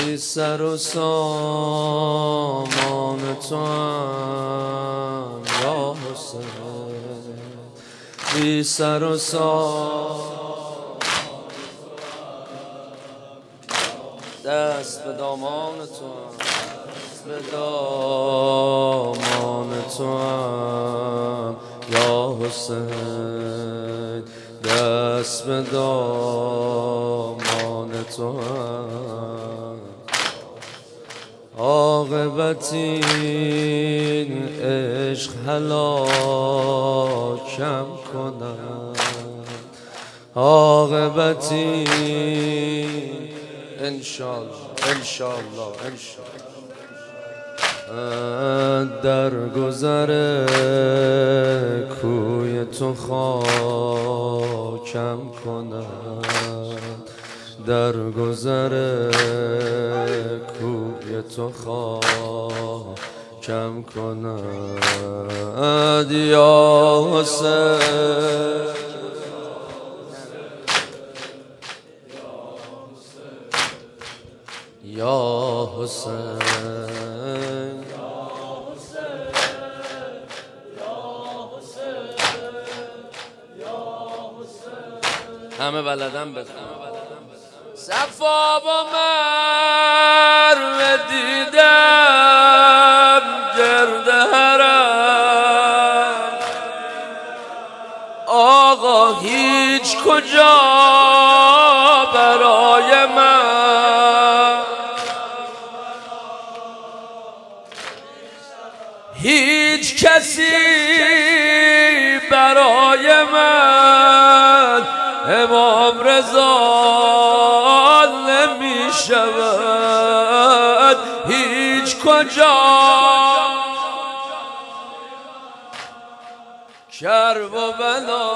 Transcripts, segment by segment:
بی سر و سامان توام یا حسین، بی سر و سامان دست به دامان توام، به دامان توام یا حسین، دست به دامان توام. عاقبت این عشق هلاکم کند، عاقبت این انشالله انشالله در گذر کوی تو خاکم کند، در گذر کوی تو خاکم کند یا حسین، یا حسین، همه بلدن بزن. صفا با مروه دیدم گرد حرم، آقا هیچ کجا برای من، هیچ کسی برای من امام رضا نمی شود هیچ کجا. کرب و بلا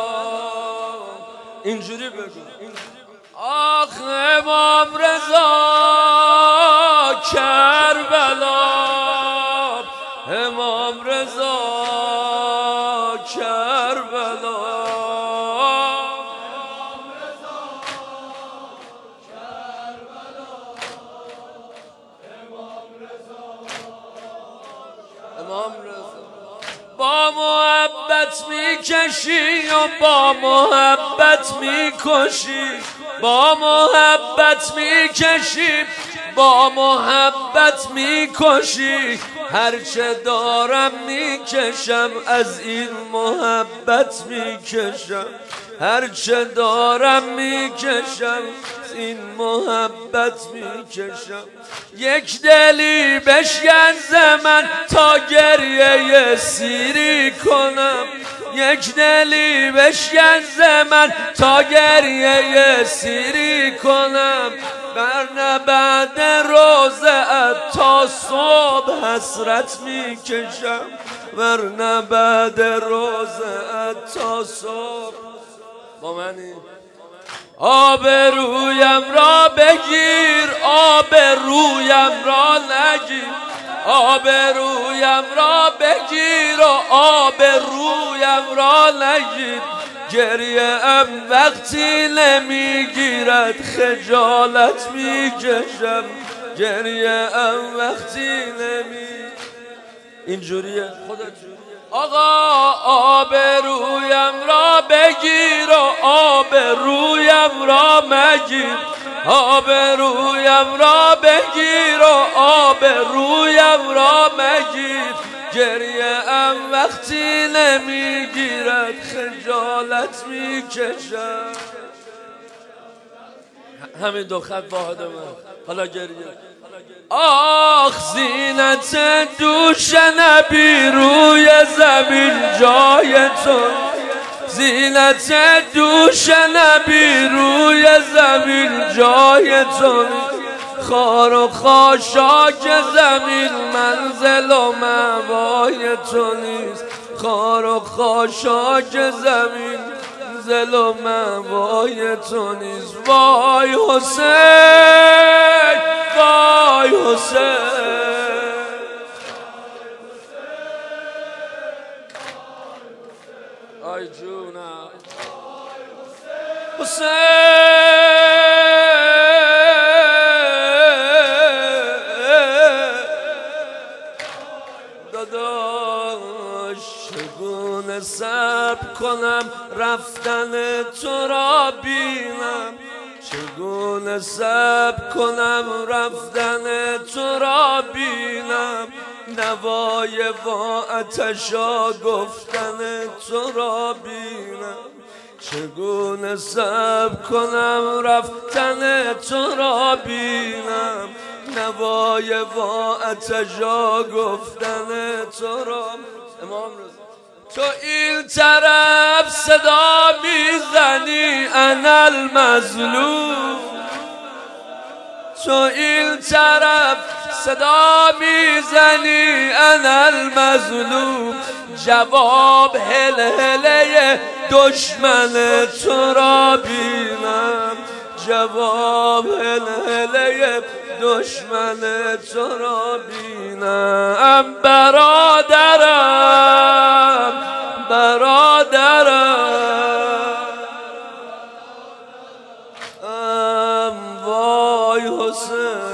اینجوری بگو، آخ امام رضا کربلا، امام رضا کربلا، با محبت میکشی و با محبت میکشی، با محبت میکشی با محبت میکشی، هرچه دارم میکشم از این محبت میکشم، هرچه دارم میکشم از این محبت میکشم. یک دلی بشکنز من تا گریه سیری کنم، یک دلی بشکنز من تا گریه سیری کنم، ورنه بعد روزه‌ات تا صبح حسرت میکشم، ورنه بعد روزه‌ات تا صبح. با منی آب رویم را بگیر، آب رویم را نگیر، آب رویم را بگیر و آب رویم را نگیر، گریه ام وقتی نمیگیرد خجالت میکشم، گریه ام وقتی اینجوریه خودت. آقا آب رویم را بگیر و آب رویم را مگیر، آب رویم را بگیر و آب رویم را مگیر، گریه ام وقتی نمیگیرد خجالت میکشم. همین دو خط واحد من، حالا گریه. آخ زینت دوش نبی روی زمین جای تو، زینت دوش نبی روی زمین جای تو، خار و خاشاک زمین منزل و مأوای تو نیست، خار و خاشاک زمین منزل و مأوای تو نیست. وای حسین، وای حسین، آی جونم حسین، رفتن تو را بینم، چگونه صبر کنم رفتن تو را بینم، نوای با آتشا گفتن تو را بینم، چگونه صبر کنم رفتن تو را بینم، نوای با آتشا گفتن تو را. امام رضا تو این طرف صدا میزنی انا المظلوم، تو این طرف صدا میزنی انا المظلوم، جواب هلهله دشمن تو را بینم، جواب هلهله دشمن تو را بینم. برادرم برادرم وای حسین